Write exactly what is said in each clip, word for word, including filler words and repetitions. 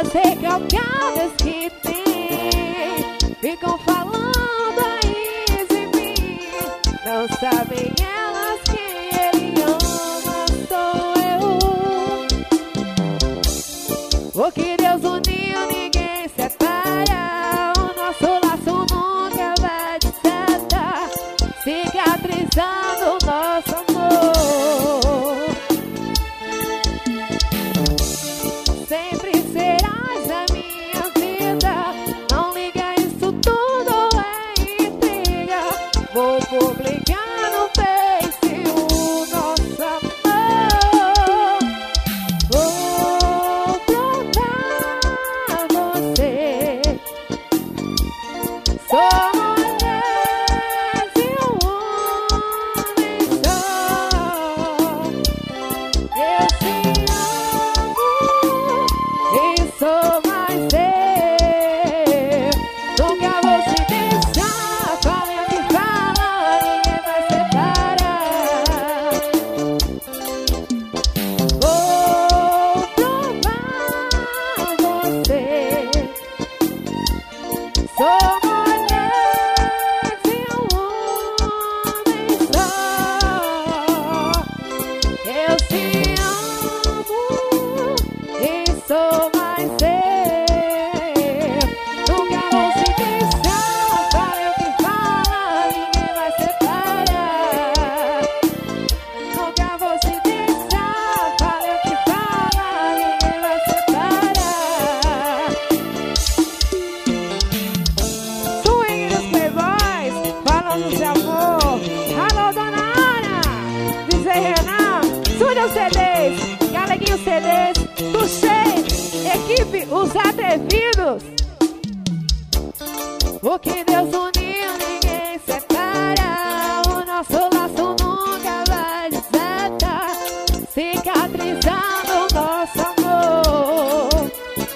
sei que qualquer vez que tem, ficam falando aí de mim. Não sabem elas que ele ama, sou eu. O que Deus uniu, ninguém separa. O nosso laço nunca vai desatar, cicatrizando o nosso amor. Sempre serás a minha vida. Não liga, isso tudo é intriga. Vou publicar no Face o nosso amor. Vou provar você. Sou mulher de um homem só. Eu te amo e sou mais eu. Nunca vou te deixar. Fale o que fala, ninguém vai separar. Vou provar você. Sou mulher de um homem só. Eu te amo e sou mais eu. Nunca vou te deixar. Fale o que fala, ninguém vai separar. Nunca vou te deixar. Fale o que fala, ninguém vai separar. Swing dos Playboys, falando de amor. Alô, dona Ana, D J Renan, Súdio C Ds, Galeguinho C Ds, Tuxê, equipe Os Atrevidos. O que Deus uniu, ninguém separa. O nosso laço nunca vai desatar, cicatrizando o nosso amor.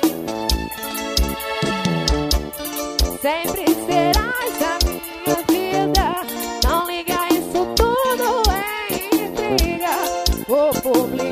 Sempre serás a minha vida. Não liga, isso tudo é intriga. Vou publicar